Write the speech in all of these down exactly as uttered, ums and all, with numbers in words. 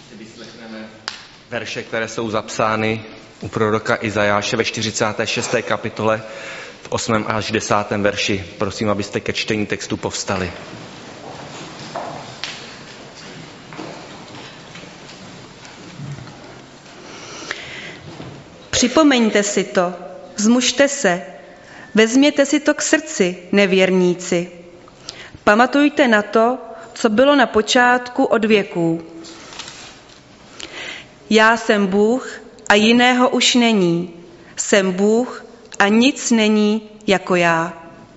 Vyslechneme verše, které jsou zapsány u proroka Izajáše ve čtyřicáté šesté kapitole v osmém až desátém verši. Prosím, abyste ke čtení textu povstali. Připomeňte si to, zmužte se, vezměte si to k srdci, nevěrníci. Pamatujte na to, co bylo na počátku od věků. Já jsem Bůh a jiného už není. Jsem Bůh a nic není jako já.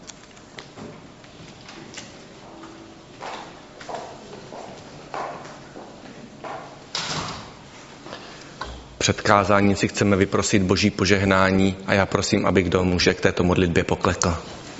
Před kázáním si chceme vyprosit Boží požehnání a já prosím, aby kdo může k této modlitbě poklekl.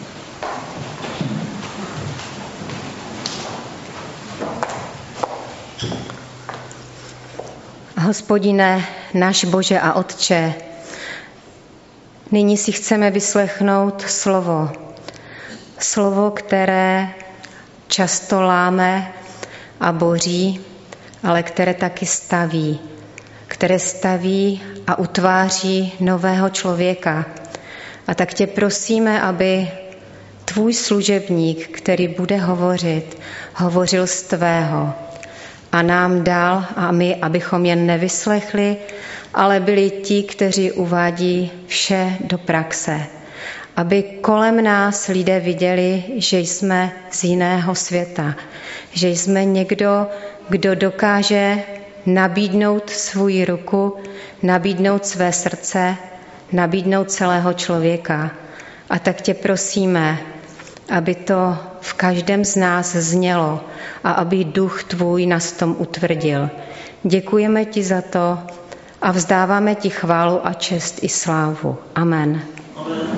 Hospodine, náš Bože a Otče, nyní si chceme vyslechnout slovo. Slovo, které často láme a boří, ale které taky staví. Které staví a utváří nového člověka. A tak tě prosíme, aby tvůj služebník, který bude hovořit, hovořil z tvého a nám dal, a my, abychom jen nevyslechli, ale byli ti, kteří uvádí vše do praxe. Aby kolem nás lidé viděli, že jsme z jiného světa, že jsme někdo, kdo dokáže nabídnout svou ruku, nabídnout své srdce, nabídnout celého člověka. A tak tě prosíme, aby to v každém z nás znělo a aby duch tvůj nás tom utvrdil. Děkujeme ti za to a vzdáváme ti chválu a čest i slávu. Amen. Amen.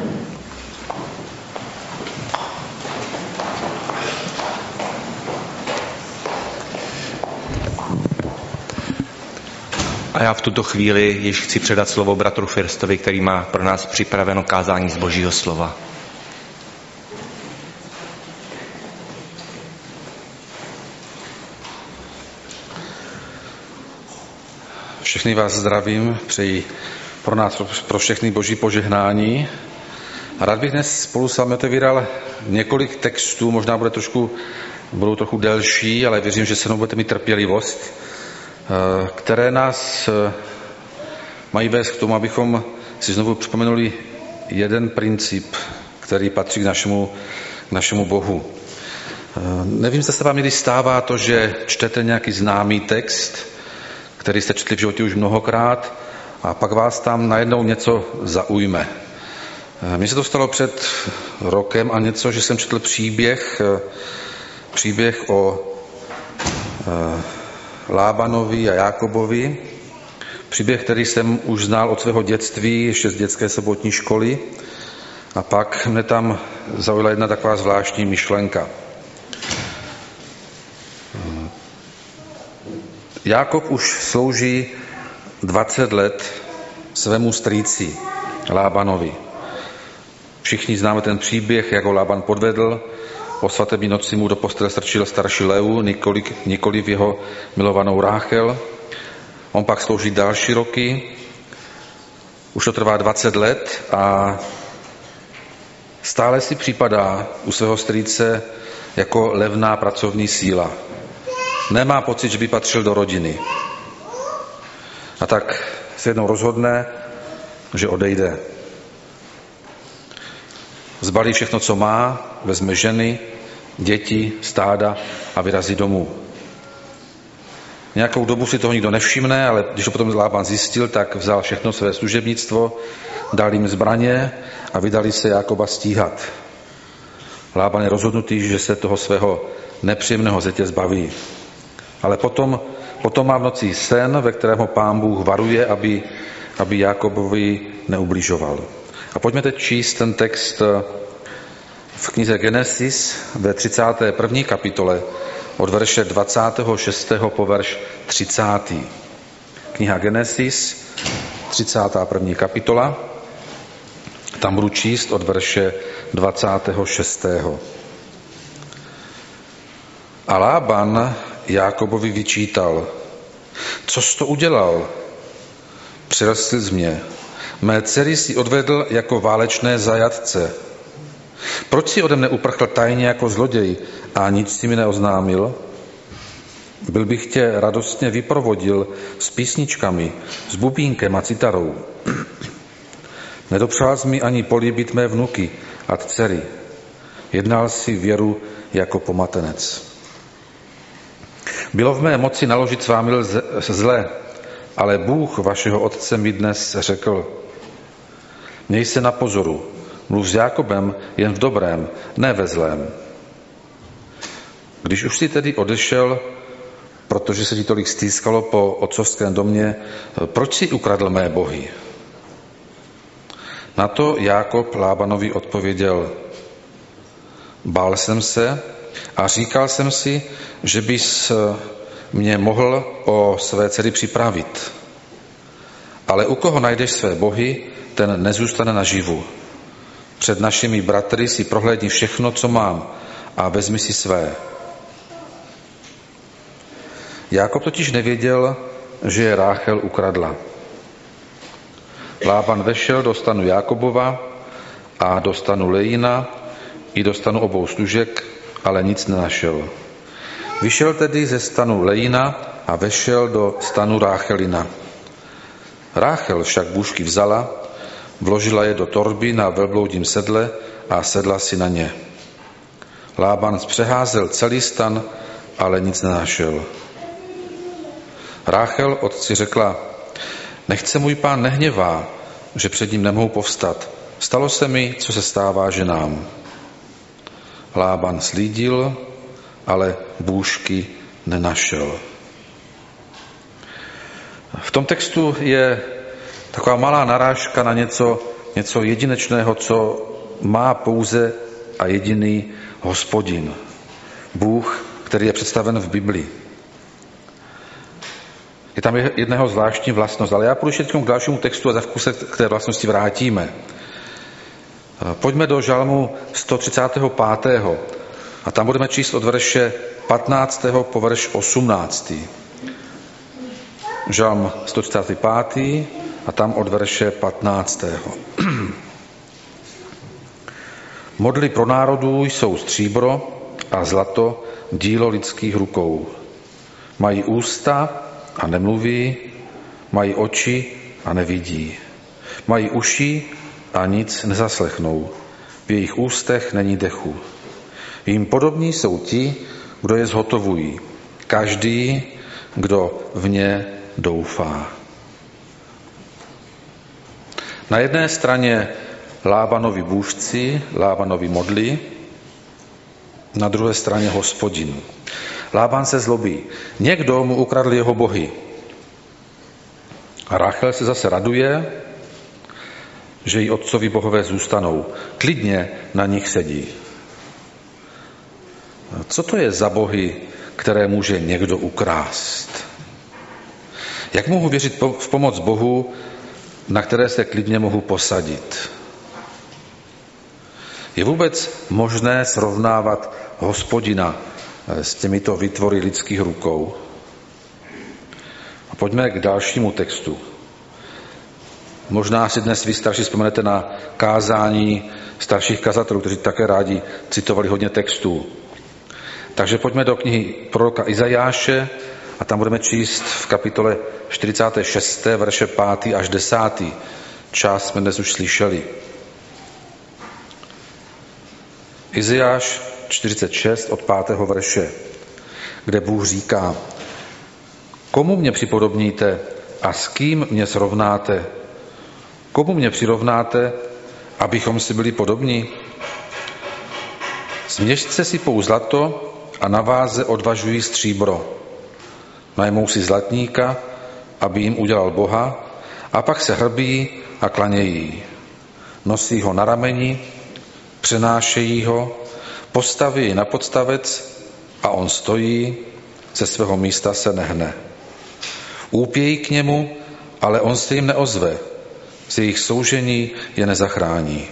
A já v tuto chvíli již chci předat slovo bratru Firstovi, který má pro nás připraveno kázání z Božího slova. Všechny vás zdravím, přeji pro nás, pro všechny Boží požehnání. A rád bych dnes spolu s vámi otevíral několik textů, možná bude trošku, budou trochu delší, ale věřím, že se mnou budete mít trpělivost, které nás mají vést k tomu, abychom si znovu připomenuli jeden princip, který patří k našemu, k našemu Bohu. Nevím, zda se vám někdy stává to, že čtete nějaký známý text, který jste četli v životě už mnohokrát, a pak vás tam najednou něco zaujme. Mně se to stalo před rokem a něco, že jsem četl příběh, příběh o Lábanovi a Jákobovi. Příběh, který jsem už znal od svého dětství, ještě z dětské sobotní školy. A pak mne tam zaujala jedna taková zvláštní myšlenka. Jákob už slouží dvacet let svému strýci Lábanovi. Všichni známe ten příběh, jak ho Lában podvedl. Po svatební noci mu do postele strčil starší Leu, nikoli, nikoli v jeho milovanou Ráchel. On pak slouží další roky. Už to trvá dvacet let a stále si připadá u svého strýce jako levná pracovní síla. Nemá pocit, že by patřil do rodiny. A tak se jednou rozhodne, že odejde. Zbalí všechno, co má, vezme ženy, děti, stáda a vyrazí domů. Nějakou dobu si toho nikdo nevšimne, ale když to potom Lában zjistil, tak vzal všechno své služebnictvo, dal jim zbraně a vydali se Jákoba stíhat. Lában je rozhodnutý, že se toho svého nepříjemného zetě zbaví. Ale potom, potom má v noci sen, ve kterém ho Pán Bůh varuje, aby, aby Jákobovi neubližoval. A pojďme teď číst ten text v knize Genesis ve třicáté první kapitole od verše dvacátého šestého po verš třicátý. Kniha Genesis, třicátá první kapitola. Tam budu číst od verše dvacátého šestého. A Lában Jákobovi vyčítal: Co jsi to udělal? Přirostl z mě. Mé dcery si odvedl jako válečné zajatce. Proč si ode mne uprchl tajně jako zloděj a nic si mi neoznámil? Byl bych tě radostně vyprovodil s písničkami, s bubínkem a citarou. Nedopřál jsi mi ani políbit mé vnuky a dcery. Jednal si věru jako pomatenec. Bylo v mé moci naložit s vámi zle, ale Bůh vašeho otce mi dnes řekl, měj se na pozoru, mluv s Jákobem jen v dobrém, ne ve zlém. Když už si tedy odešel, protože se ti tolik stýskalo po otcovském domě, proč si ukradl mé bohy? Na to Jákob Lábanovi odpověděl, bál jsem se a říkal jsem si, že bys mě mohl o své dcery připravit. Ale u koho najdeš své bohy, ten nezůstane naživu. Před našimi bratry si prohlédni všechno, co mám, a vezmi si své. Jákob totiž nevěděl, že je Ráchel ukradla. Lában vešel do stanu Jákobova a do stanu Lejína i do stanu obou služek, ale nic nenašel. Vyšel tedy ze stanu Lejína a vešel do stanu Ráchelina. Ráchel však bůžky vzala, vložila je do torby na velbloudím sedle a sedla si na ně. Lában zpřeházel celý stan, ale nic nenašel. Ráchel otci řekla, nechť se můj pán nehněvá, že před ním nemohu povstat. Stalo se mi, co se stává ženám. Lában slídil, ale bůžky nenašel. V tom textu je taková malá narážka na něco, něco jedinečného, co má pouze a jediný Hospodin. Bůh, který je představen v Biblii. Je tam jedného zvláštní vlastnost, ale já půjdu teď k dalšímu textu a za vkus se k té vlastnosti vrátíme. Pojďme do žalmu sto třicátého pátého a tam budeme číst od verše patnáctého po verš osmnáctý. Žalm sto třicátý pátý a tam od verše patnáctého. Modly pro národů jsou stříbro a zlato, dílo lidských rukou. Mají ústa a nemluví, mají oči a nevidí. Mají uši a nic nezaslechnou. V jejich ústech není dechu. Jím podobní jsou ti, kdo je zhotovují. Každý, kdo v ně doufá. Na jedné straně Lábanovi bůžci, Lábanovi modly, na druhé straně Hospodin. Lában se zlobí. Někdo mu ukradl jeho bohy. A Ráchel se zase raduje, že jí otcovi bohové zůstanou. Klidně na nich sedí. Co to je za bohy, které může někdo ukrást? Jak mohu věřit v pomoc Bohu, na které se klidně mohu posadit? Je vůbec možné srovnávat Hospodina s těmito výtvory lidských rukou? A pojďme k dalšímu textu. Možná si dnes vy starší vzpomenete na kázání starších kazatelů, kteří také rádi citovali hodně textů. Takže pojďme do knihy proroka Izajáše a tam budeme číst v kapitole čtyřicáté šesté verše pátý až desátý. Část jsme dnes už slyšeli. Izajáš čtyřicet šest od pátého verše, kde Bůh říká, komu mě připodobníte a s kým mě srovnáte? Komu mě přirovnáte, abychom si byli podobní? Z měšce sypou zlato a na váze odvažují stříbro. Najmou si zlatníka, aby jim udělal boha, a pak se hrbí a klanějí. Nosí ho na rameni, přenášejí ho, postaví na podstavec a on stojí, ze svého místa se nehne. Úpějí k němu, ale on se jim neozve, z jejich soužení je nezachrání.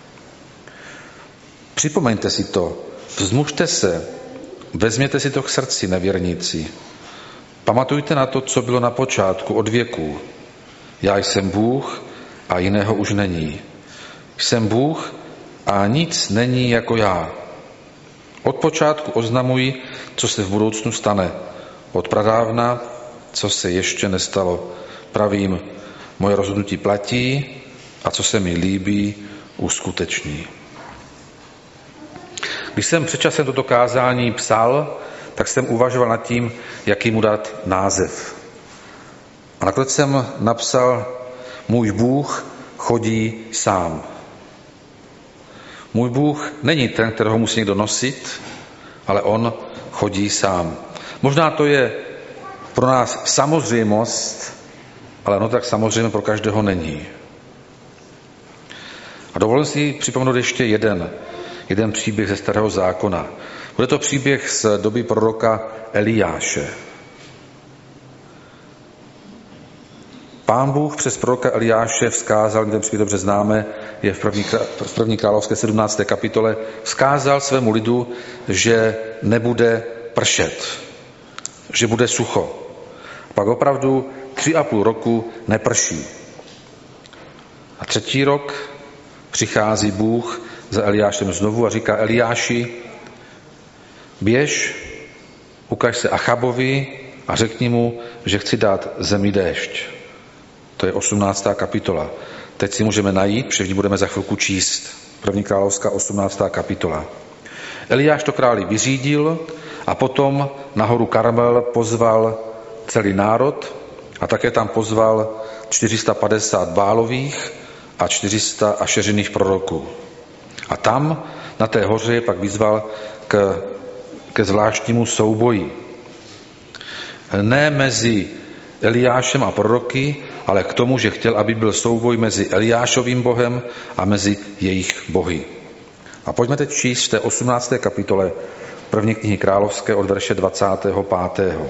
Připomeňte si to, vzmužte se, vezměte si to k srdci, nevěrníci. Pamatujte na to, co bylo na počátku od věků. Já jsem Bůh a jiného už není. Jsem Bůh a nic není jako já. Od počátku oznamuji, co se v budoucnu stane. Od pradávna, co se ještě nestalo. Pravím, moje rozhodnutí platí a co se mi líbí, uskuteční. Když jsem před časem toto kázání psal, tak jsem uvažoval nad tím, jaký mu dát název. A nakonec jsem napsal, můj Bůh chodí sám. Můj Bůh není ten, kterého musí někdo nosit, ale on chodí sám. Možná to je pro nás samozřejmost, ale no tak samozřejmě pro každého není. A dovolím si připomenout ještě jeden, jeden příběh ze Starého zákona. Bude to příběh z doby proroka Eliáše. Pán Bůh přes proroka Eliáše vzkázal, ten příběh dobře známe, je v první, v první královské sedmnácté kapitole, vzkázal svému lidu, že nebude pršet, že bude sucho. Pak opravdu tři a půl roku neprší. A třetí rok přichází Bůh za Eliášem znovu a říká Eliáši, běž, ukaž se Achabovi a řekni mu, že chci dát zemi déšť. To je osmnáctá kapitola. Teď si můžeme najít, protože budeme za chvilku číst. První královská osmnáctá kapitola. Eliáš to králi vyřídil a potom na horu Karmel pozval celý národ a také tam pozval čtyři sta padesát Bálových a čtyři sta ašeřiných proroků. A tam na té hoře pak vyzval k, ke zvláštnímu souboji. Ne mezi Eliášem a proroky, ale k tomu, že chtěl, aby byl souboj mezi Eliášovým bohem a mezi jejich bohy. A pojďme teď číst v té osmnácté kapitole první knihy královské od verše dvacátého pátého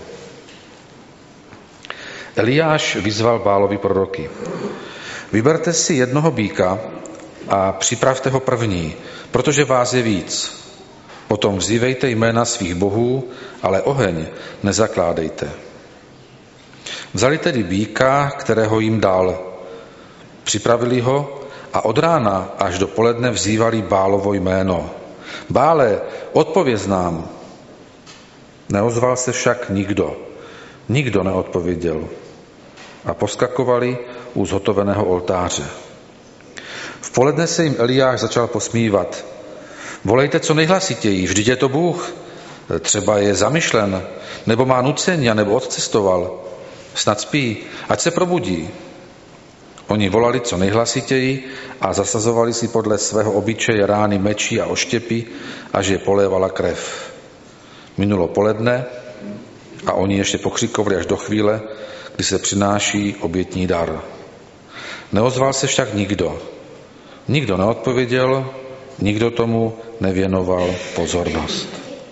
Eliáš vyzval Bálovi proroky. Vyberte si jednoho býka a připravte ho první, protože vás je víc. Potom vzývejte jména svých bohů, ale oheň nezakládejte. Vzali tedy býka, kterého jim dal. Připravili ho a od rána až do poledne vzývali Bálovo jméno. Bále, odpověz nám. Neozval se však nikdo. Nikdo neodpověděl. A poskakovali u zhotoveného oltáře. V poledne se jim Eliáš začal posmívat. Volejte co nejhlasitěji, vždyť je to Bůh. Třeba je zamyšlen, nebo má nucení, nebo odcestoval. Snad spí, ať se probudí. Oni volali co nejhlasitěji a zasazovali si podle svého obyčeje rány mečí a oštěpy, až je polévala krev. Minulo poledne a oni ještě pokřikovali až do chvíle, kdy se přináší obětní dar. Neozval se však nikdo. Nikdo neodpověděl, nikdo tomu nevěnoval pozornost.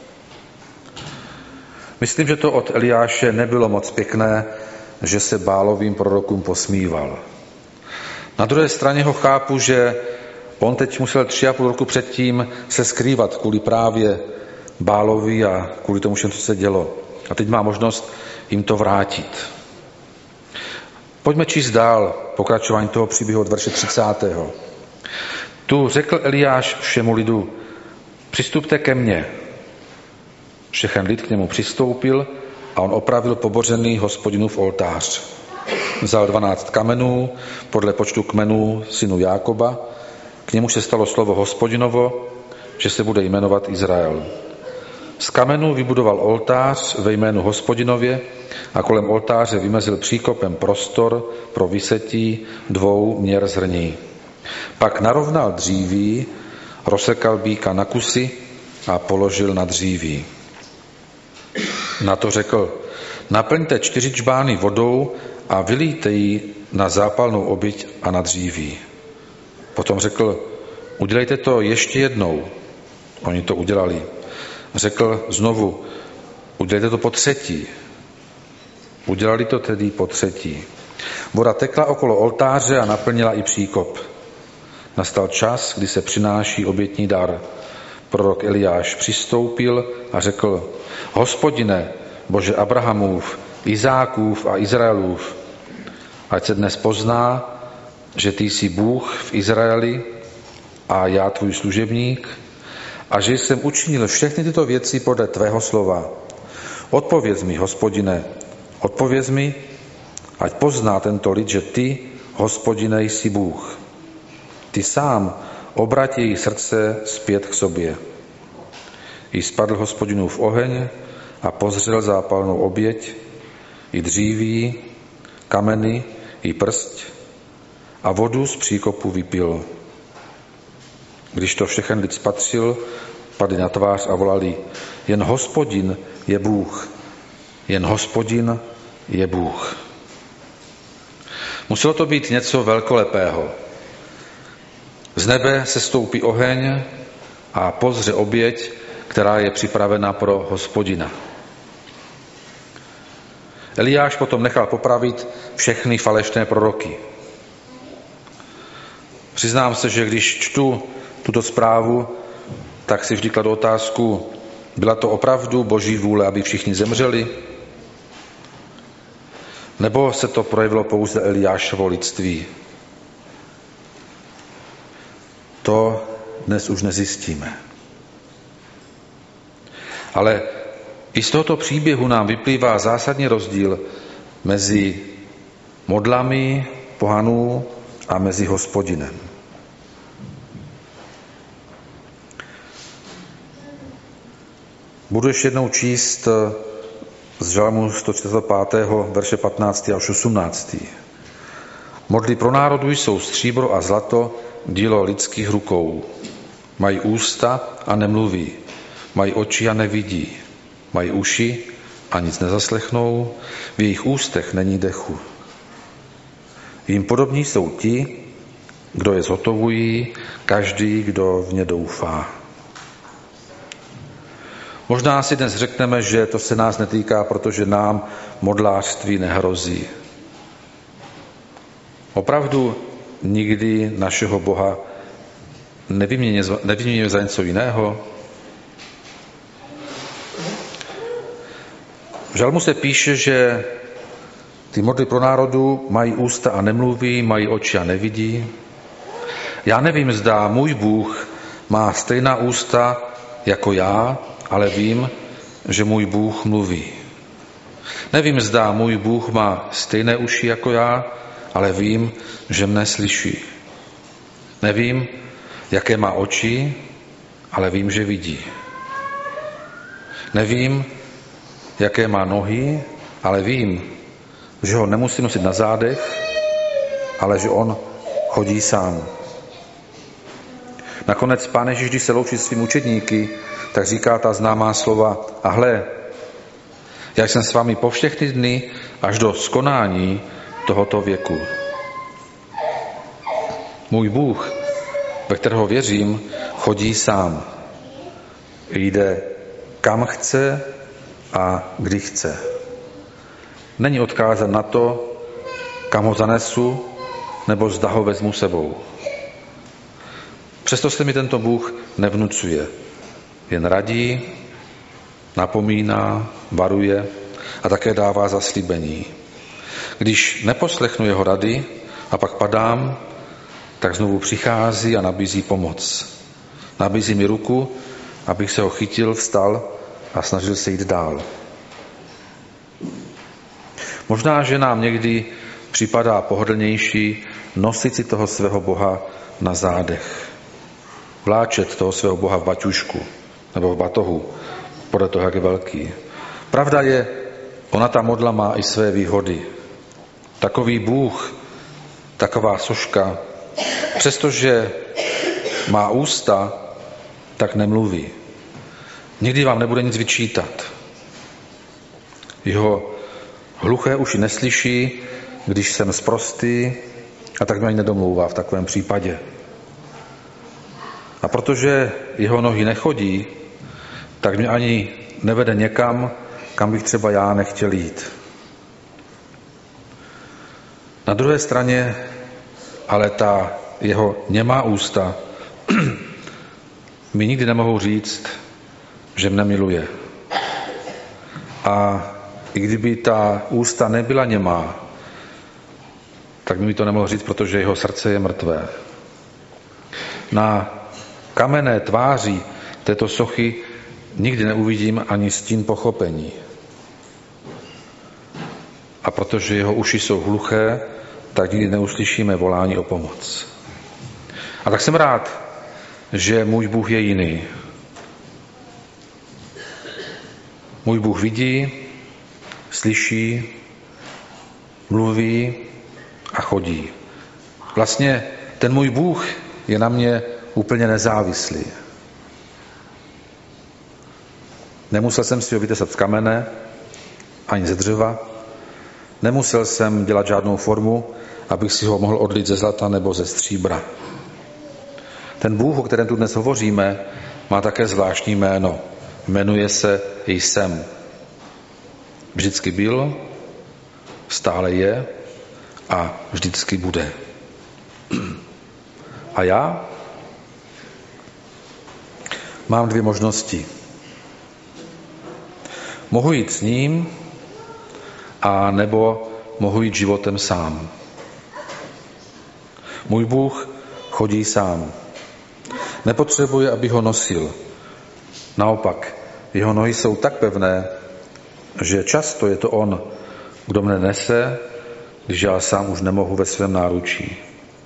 Myslím, že to od Eliáše nebylo moc pěkné, že se Bálovým prorokům posmíval. Na druhé straně ho chápu, že on teď musel tři a půl roku předtím se skrývat kvůli právě Bálovi a kvůli tomu, co se dělo. A teď má možnost jim to vrátit. Pojďme číst dál pokračování toho příběhu od verše třicátého Tu řekl Eliáš všemu lidu, přistupte ke mně. Všechen lid k němu přistoupil a on opravil pobořený Hospodinův oltář. Vzal dvanáct kamenů podle počtu kmenů synu Jákoba, k němu se stalo slovo Hospodinovo, že se bude jmenovat Izrael. Z kamenů vybudoval oltář ve jménu Hospodinově a kolem oltáře vymezil příkopem prostor pro vysetí dvou měr zrní. Pak narovnal dříví, rozsekal býka na kusy a položil na dříví. Na to řekl, naplňte čtyři džbány vodou a vylijte ji na zápalnou oběť a na dříví. Potom řekl, udělejte to ještě jednou. Oni to udělali. Řekl znovu, udělejte to po třetí. Udělali to tedy po třetí. Voda tekla okolo oltáře a naplnila i příkop. Nastal čas, kdy se přináší obětní dar. Prorok Eliáš přistoupil a řekl, Hospodine, Bože Abrahamův, Izákův a Izraelův. Ať se dnes pozná, že ty jsi Bůh v Izraeli a já tvůj služebník a že jsem učinil všechny tyto věci podle tvého slova. Odpověz mi, Hospodine, odpověz mi, ať pozná tento lid, že ty, Hospodine, jsi Bůh. Ty sám obrať její srdce zpět k sobě. I spadl Hospodinův oheň a pozřel zápalnou oběť, i dříví, kameny, i prst a vodu z příkopu vypil. Když to všechen lid spatřil, padli na tvář a volali, jen Hospodin je Bůh, jen Hospodin je Bůh. Muselo to být něco velkolepého. Z nebe se stoupí oheň a pozře oběť, která je připravena pro Hospodina. Eliáš potom nechal popravit všechny falešné proroky. Přiznám se, že když čtu tuto zprávu, tak si vždy kladu otázku, byla to opravdu Boží vůle, aby všichni zemřeli? Nebo se to projevilo pouze Eliášovo lidství? To dnes už nezjistíme. Ale i z tohoto příběhu nám vyplývá zásadní rozdíl mezi modlami pohanů a mezi Hospodinem. Budu ještě jednou číst z Žalmu sto třicet pět. verše patnáct až osmnáct. Modly pro národu jsou stříbro a zlato, dílo lidských rukou. Mají ústa a nemluví, mají oči a nevidí, mají uši a nic nezaslechnou, v jejich ústech není dechu. Jím podobní jsou ti, kdo je zhotovují, každý, kdo v ně doufá. Možná si dnes řekneme, že to se nás netýká, protože nám modlářství nehrozí. Opravdu nikdy našeho Boha nevyměníme za něco jiného? V Žalmu se píše, že ty modly pro národu mají ústa a nemluví, mají oči a nevidí. Já nevím, zda můj Bůh má stejná ústa jako já, ale vím, že můj Bůh mluví. Nevím, zda můj Bůh má stejné uši jako já, ale vím, že mne slyší. Nevím, jaké má oči, ale vím, že vidí. Nevím, jaké má nohy, ale vím, že ho nemusí nosit na zádech, ale že on chodí sám. Nakonec Pán Ježíš, když se loučí s svým učedníky, tak říká ta známá slova, a hle, já jsem s vámi po všechny dny až do skonání tohoto věku. Můj Bůh, ve kterého věřím, chodí sám. Jde kam chce a kdy chce. Není odkázán na to, kam ho zanesu, nebo zda ho vezmu sebou. Přesto se mi tento Bůh nevnucuje. Jen radí, napomíná, varuje a také dává zaslíbení. Když neposlechnu jeho rady a pak padám, tak znovu přichází a nabízí pomoc. Nabízí mi ruku, abych se ho chytil, vstal a snažil se jít dál. Možná, že nám někdy připadá pohodlnější nosit si toho svého Boha na zádech. Vláčet toho svého Boha v baťušku nebo v batohu, podle toho, jak je velký. Pravda je, ona ta modla má i své výhody. Takový Bůh, taková soška, přestože má ústa, tak nemluví. Nikdy vám nebude nic vyčítat. Jeho hluché uši neslyší, když jsem sprostý, a tak mě ani nedomlouvá v takovém případě. A protože jeho nohy nechodí, tak mě ani nevede někam, kam bych třeba já nechtěl jít. Na druhé straně ale ta jeho němá ústa mi nikdy nemohou říct, že mne miluje. A i kdyby ta ústa nebyla němá, tak by mi to nemohl říct, protože jeho srdce je mrtvé. Na kamenné tváři této sochy nikdy neuvidím ani stín pochopení. A protože jeho uši jsou hluché, tak nikdy neuslyšíme volání o pomoc. A tak jsem rád, že můj Bůh je jiný. Můj Bůh vidí, slyší, mluví a chodí. Vlastně ten můj Bůh je na mě úplně nezávislý. Nemusel jsem si ho vytesat z kamene, ani ze dřeva. Nemusel jsem dělat žádnou formu, abych si ho mohl odlit ze zlata nebo ze stříbra. Ten Bůh, o kterém tu dnes hovoříme, má také zvláštní jméno. Jmenuje se Jsem. Vždycky byl, stále je a vždycky bude. A já mám dvě možnosti. Mohu jít s ním, a nebo mohu jít životem sám. Můj Bůh chodí sám. Nepotřebuje, aby ho nosil. Naopak, jeho nohy jsou tak pevné, že často je to on, kdo mne nese, když já sám už nemohu ve svém náručí.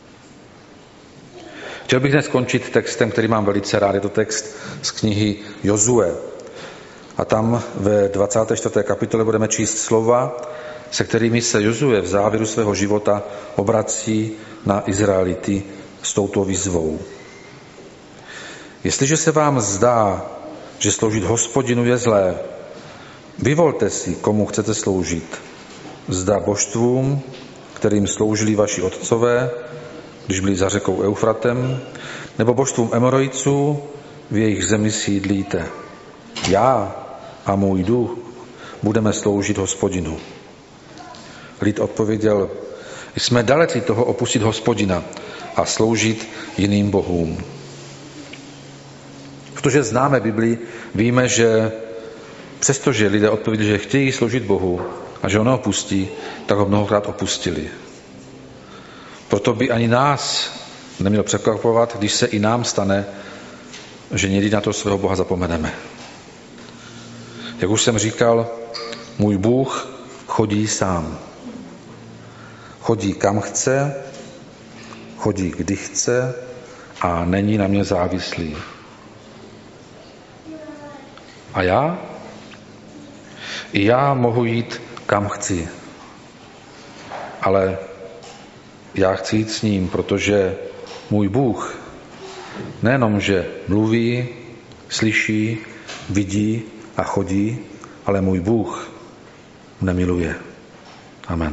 Chtěl bych dnes skončit textem, který mám velice rád. Je to text z knihy Jozue. A tam ve dvacáté čtvrté kapitole budeme číst slova, se kterými se Jozue v závěru svého života obrací na Izraelity s touto výzvou. Jestliže se vám zdá, že sloužit Hospodinu je zlé, vyvolte si, komu chcete sloužit. Zda božstvům, kterým sloužili vaši otcové, když byli za řekou Eufratem, nebo božstvům Emorejců, v jejich zemi sídlíte. Já a můj duch budeme sloužit Hospodinu. Lid odpověděl, jsme daleci toho opustit Hospodina a sloužit jiným bohům. Protože známe Biblii, víme, že přestože lidé odpověděli, že chtějí sloužit Bohu a že ho neopustí, tak ho mnohokrát opustili. Proto by ani nás nemělo překvapovat, když se i nám stane, že někdy na to svého Boha zapomeneme. Jak už jsem říkal, můj Bůh chodí sám. Chodí kam chce, chodí kdy chce a není na mě závislý. A já? I já mohu jít kam chci. Ale já chci jít s ním, protože můj Bůh nejenom, že mluví, slyší, vidí a chodí, ale můj Bůh mne miluje. Amen.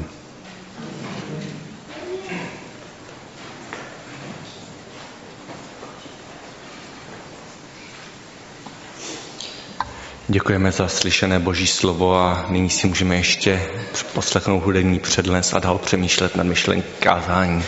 Děkujeme za slyšené Boží slovo a nyní si můžeme ještě poslechnout hudební přednes a dál přemýšlet nad myšlení kázání.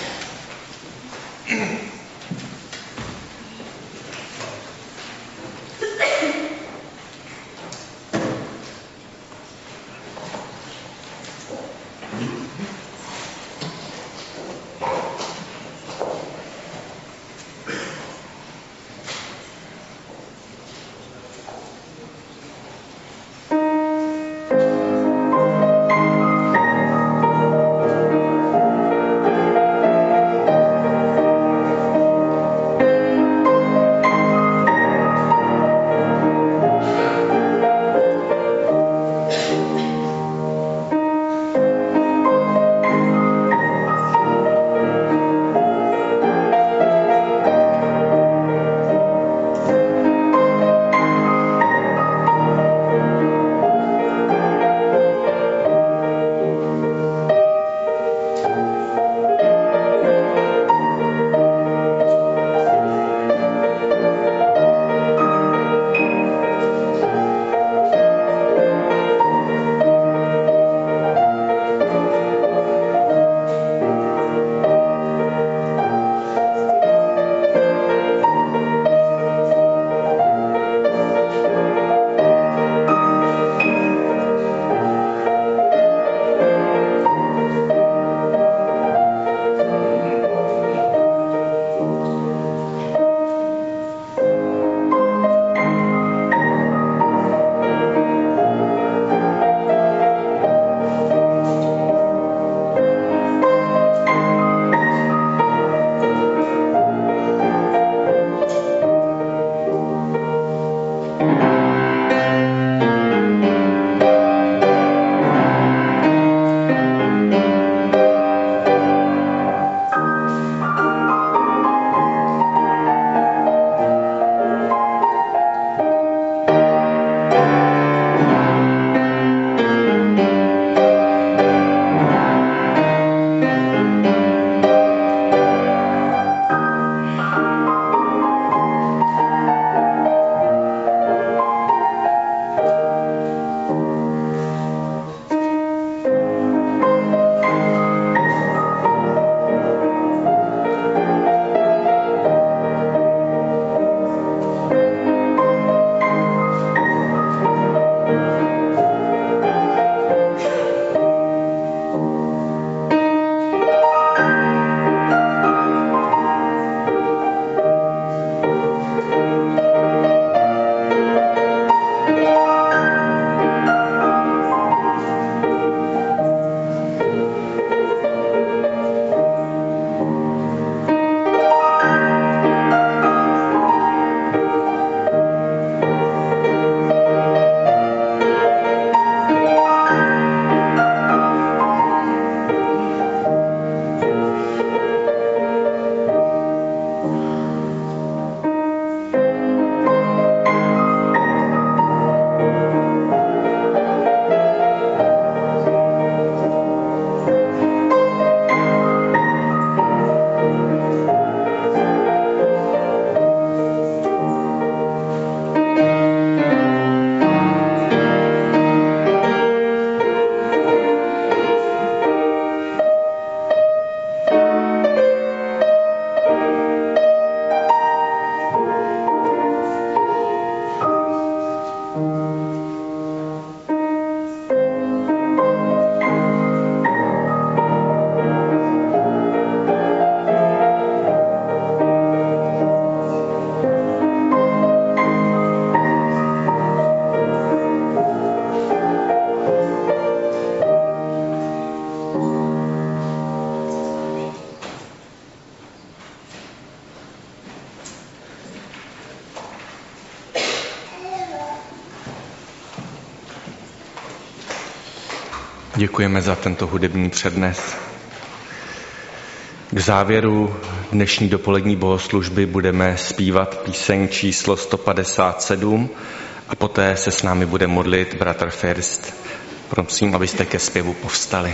Děkujeme za tento hudební přednes. K závěru dnešní dopolední bohoslužby budeme zpívat píseň číslo sto padesát sedm a poté se s námi bude modlit bratr First. Prosím, abyste ke zpěvu povstali.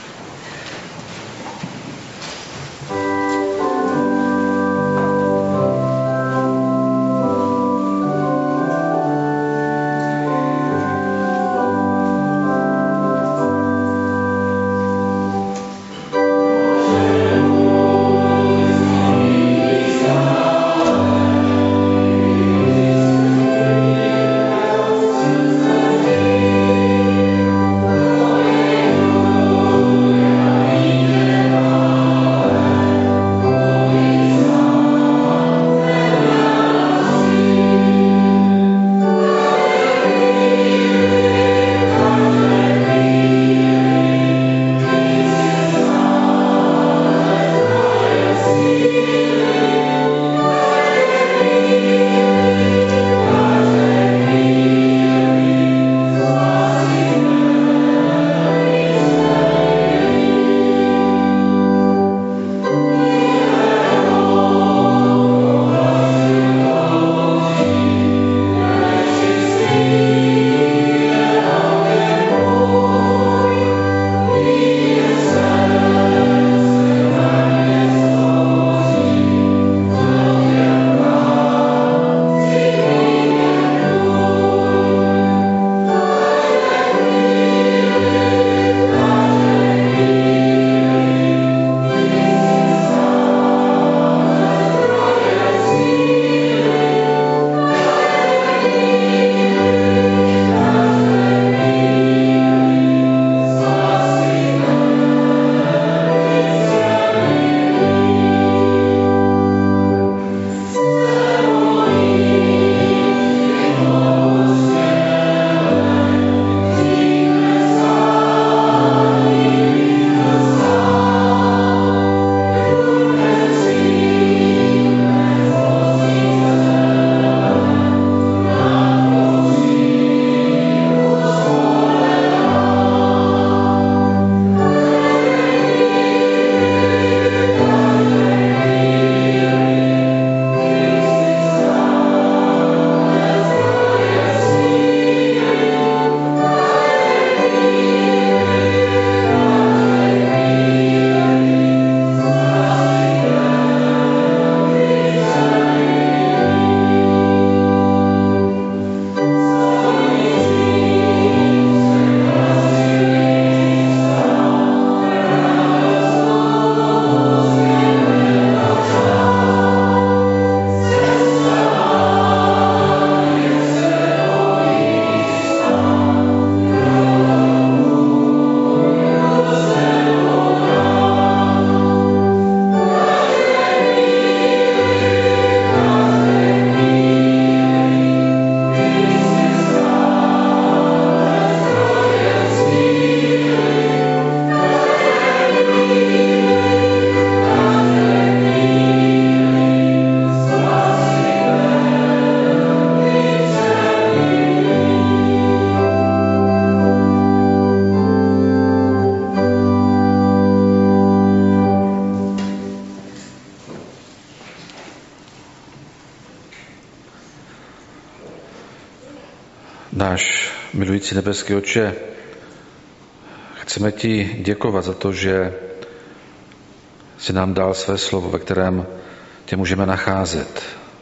Náš milující nebeský Otče, chceme ti děkovat za to, že jsi nám dal své slovo, ve kterém tě můžeme nacházet.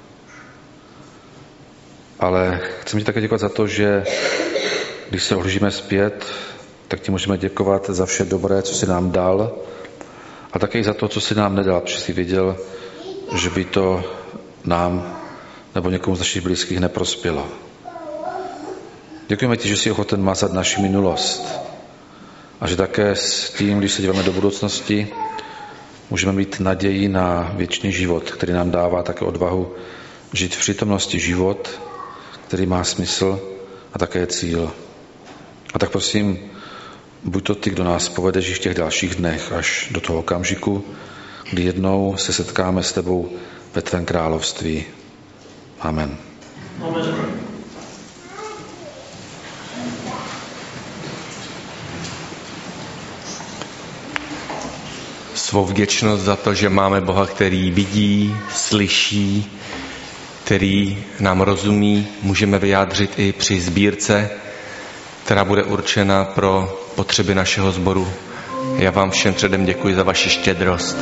Ale chceme ti také děkovat za to, že když se ohlížíme zpět, tak ti můžeme děkovat za vše dobré, co jsi nám dal, a také i za to, co jsi nám nedal, protože jsi věděl, že by to nám nebo někomu z našich blízkých neprospělo. Děkujeme ti, že jsi ochoten mazat naši minulost a že také s tím, když se díváme do budoucnosti, můžeme mít naději na věčný život, který nám dává také odvahu žít v přítomnosti život, který má smysl a také cíl. A tak prosím, buď to ty, kdo nás povedeš v těch dalších dnech až do toho okamžiku, kdy jednou se setkáme s tebou ve tvém království. Amen. Amen. svou vděčnost za to, že máme Boha, který vidí, slyší, který nám rozumí, můžeme vyjádřit i při sbírce, která bude určena pro potřeby našeho sboru. Já vám všem předem děkuji za vaši štědrost.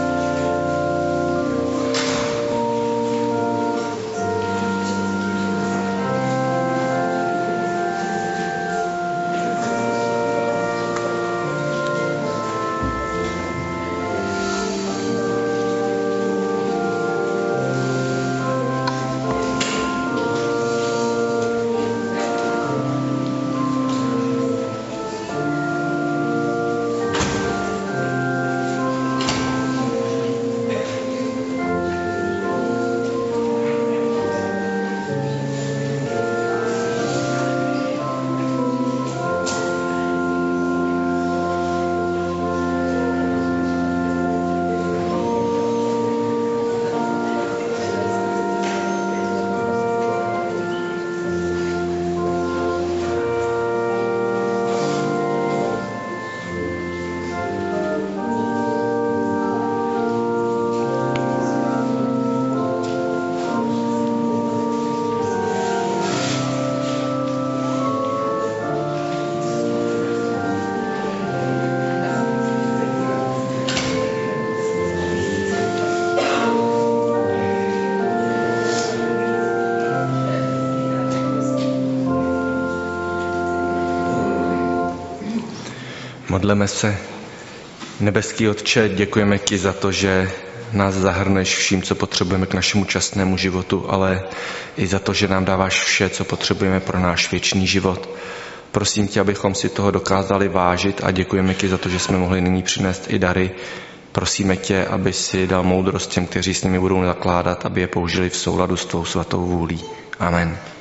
Modleme se. Nebeský Otče, děkujeme ti za to, že nás zahrneš vším, co potřebujeme k našemu časnému životu, ale i za to, že nám dáváš vše, co potřebujeme pro náš věčný život. Prosím tě, abychom si toho dokázali vážit a děkujeme ti za to, že jsme mohli nyní přinést i dary. Prosíme tě, aby si dal moudrost těm, kteří s nimi budou nakládat, aby je použili v souladu s tvou svatou vůlí. Amen.